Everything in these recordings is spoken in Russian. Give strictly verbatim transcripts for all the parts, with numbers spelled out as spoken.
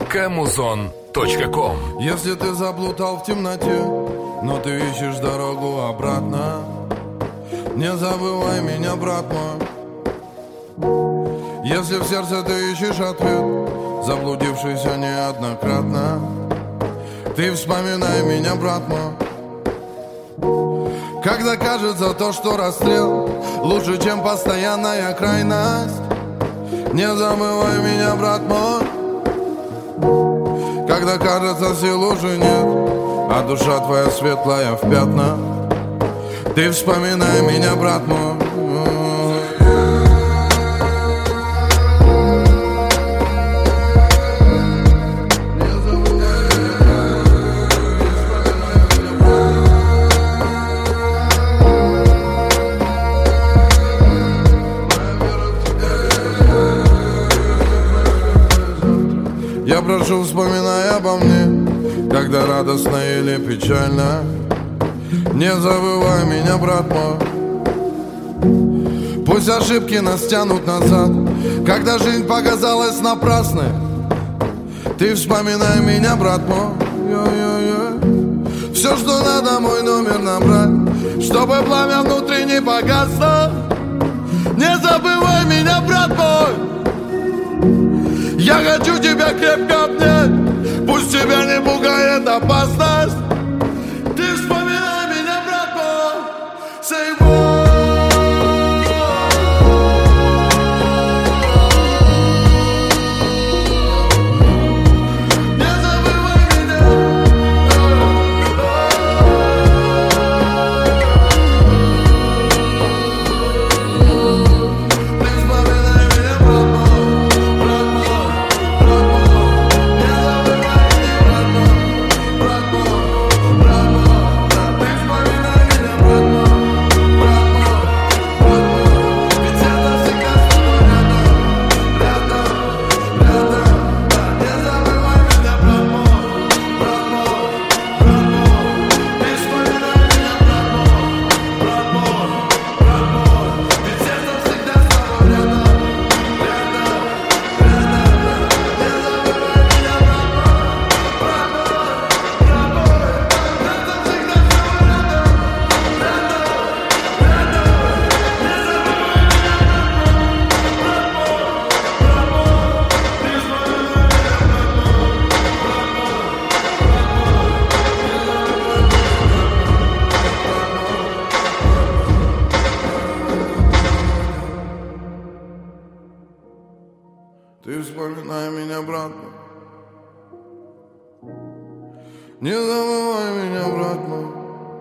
кэмузон точка ком. Если ты заплутал в темноте, но ты ищешь дорогу обратно, не забывай меня, брат мой. Если в сердце ты ищешь ответ, заблудившийся неоднократно, ты вспоминай меня, брат мой. Когда кажется то, что расстрел лучше, чем постоянная крайность, не забывай меня, брат мой. Когда кажется сил уже нет, а душа твоя светлая в пятна, ты вспоминай меня, брат мой. Я прошу, вспоминай обо мне, когда радостно или печально, не забывай меня, брат мой. Пусть ошибки нас тянут назад, когда жизнь показалась напрасной, ты вспоминай меня, брат мой. Все, что надо, мой номер набрать, чтобы пламя внутри не погасло. Не забывай меня, брат мой. Я хочу тебя крепко обнять, пусть тебя не пугает опасность. Ты вспоминай меня, брат мой. Say boy. Не забывай меня. Ты вспоминай меня, брат мой. Ты вспоминай меня, брат мой. Не забывай меня, брат мой.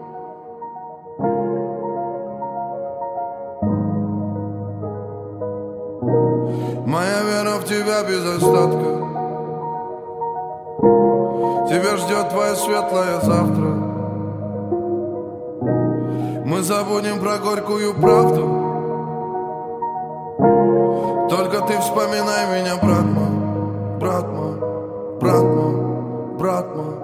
Моя вера в тебя без остатка. Тебя ждет твое светлое завтра. Мы забудем про горькую правду. Только ты вспоминай меня, брат мой, брат мой, брат мой, брат мой.